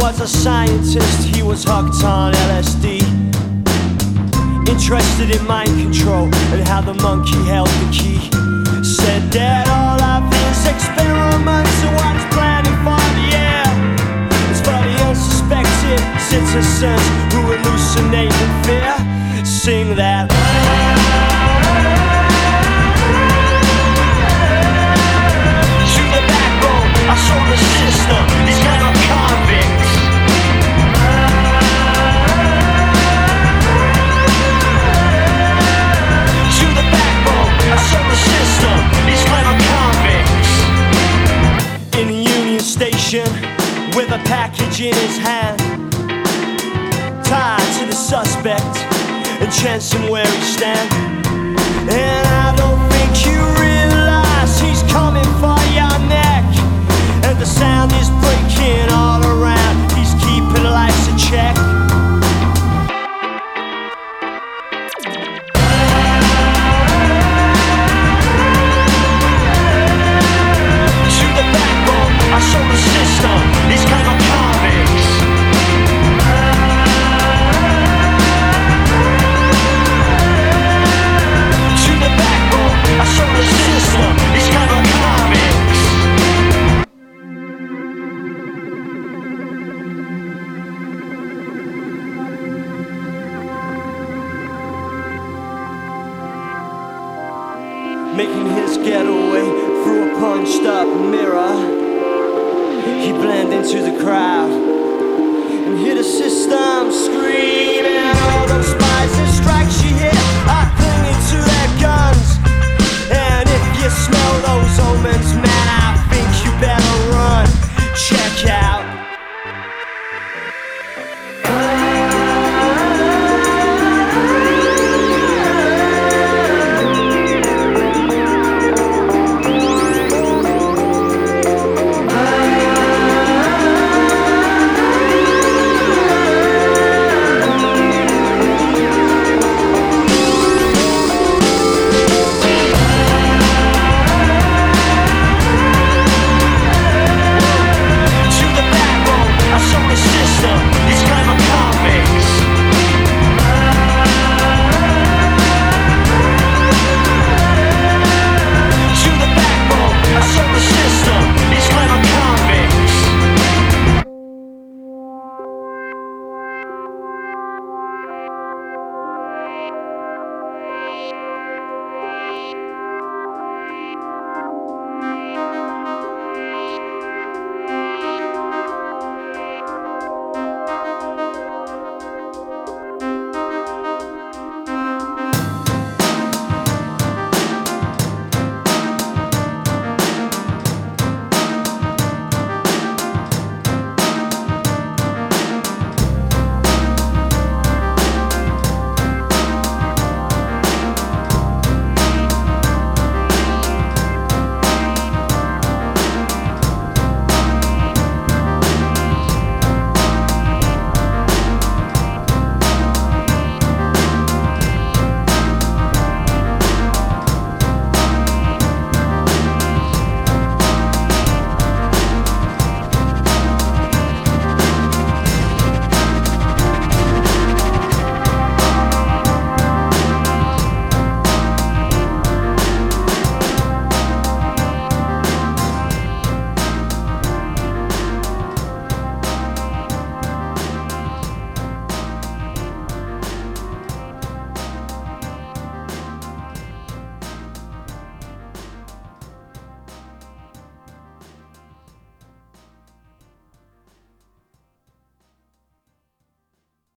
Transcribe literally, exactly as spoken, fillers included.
was a scientist, he was hooked on L S D. Interested in mind control and how the monkey held the key. Said that all of his experiments are what's planning for the air. It's for the unsuspected citizens who hallucinate in fear. Sing that. To the backbone, I saw the system, these men are convicts. To the backbone, I saw the system, these men are convicts. In the Union Station, with a package in his hand, tied to the suspect and chancing where he stand. And I don't think you realize he's coming for your neck. And the sound is breaking all around. He's keeping lights in check. To the backbone, I saw the system. These kind of convicts. To the backbone, I saw the system. These kind of convicts. Making his getaway through a punched up mirror, he blended into the crowd and hear the system screaming. All those spies and strikes she hit are clinging to their guns. And if you smell those omens,